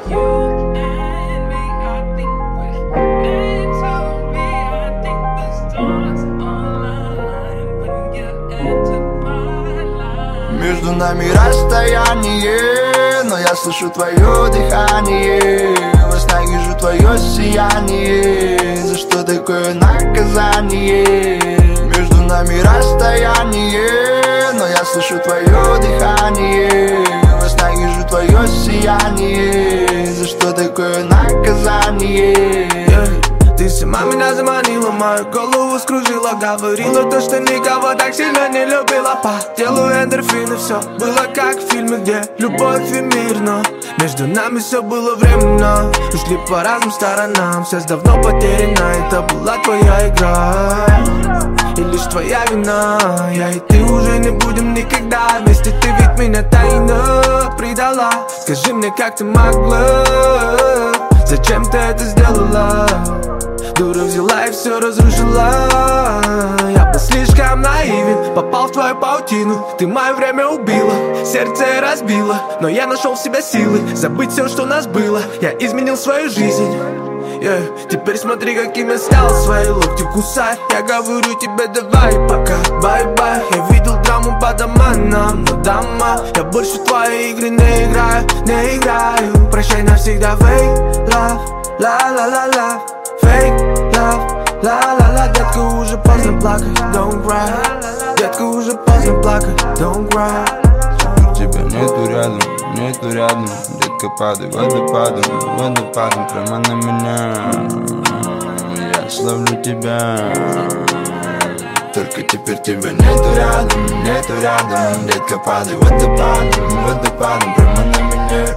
Между нами расстояние, но я слышу твое дыхание. Во снах вижу твое сияние. За что такое наказание? Между нами расстояние, но я слышу твое дыхание. Во снах вижу твое сияние. За что такое наказание? Ты сама меня заманила, мою голову скружила. Говорила то, что никого так сильно не любила. По телу эндорфины, все было как в фильме, где любовь и мир. Но между нами все было временно. Ушли по разным сторонам, связь давно потеряна. Это была твоя игра и лишь твоя вина. Я и ты уже не будем никогда вместе. Ты ведь меня тайно предала. Скажи мне, как ты могла? Зачем ты это сделала? Дура взяла и все разрушила. Я был слишком наивен, попал в твою паутину. Ты мое время убила, сердце разбила. Но я нашел в себе силы забыть все, что у нас было. Я изменил свою жизнь. Теперь смотри, каким я стал. Свои локти кусай. Я говорю тебе давай, пока, бай-бай. Я видел драму по домам, но дома я больше в твои игры не играю, не играю. Прощай навсегда, fake love, la-la-la-la. Fake love, la-la-la. Детка, уже поздно плакать, don't cry. Детка, уже поздно плакать, don't cry. Тебя нету рядом. Детка, падай водопадом, водопадом прямо на меня. Я словлю тебя. Только теперь тебя нету рядом. Детка, падай водопадом, водопадом прямо на меня.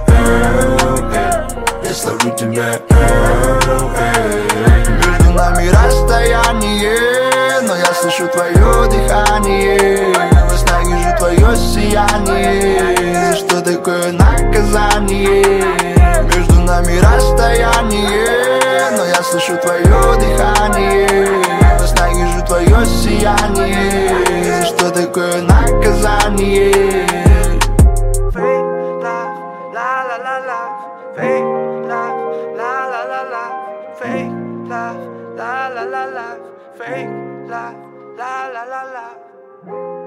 Я словлю тебя. Между нами расстояние, но я слышу твое дыхание. Во снах вижу твое сияние. За что такое наказание? Между нами расстояние, но я слышу твое дыхание. Во снах вижу твое сияние. За что такое наказание? Fake love, la-la-la-la. Fake love, la-la-la-la. Fake love, la-la-la-la. Fake love, la-la-la-la.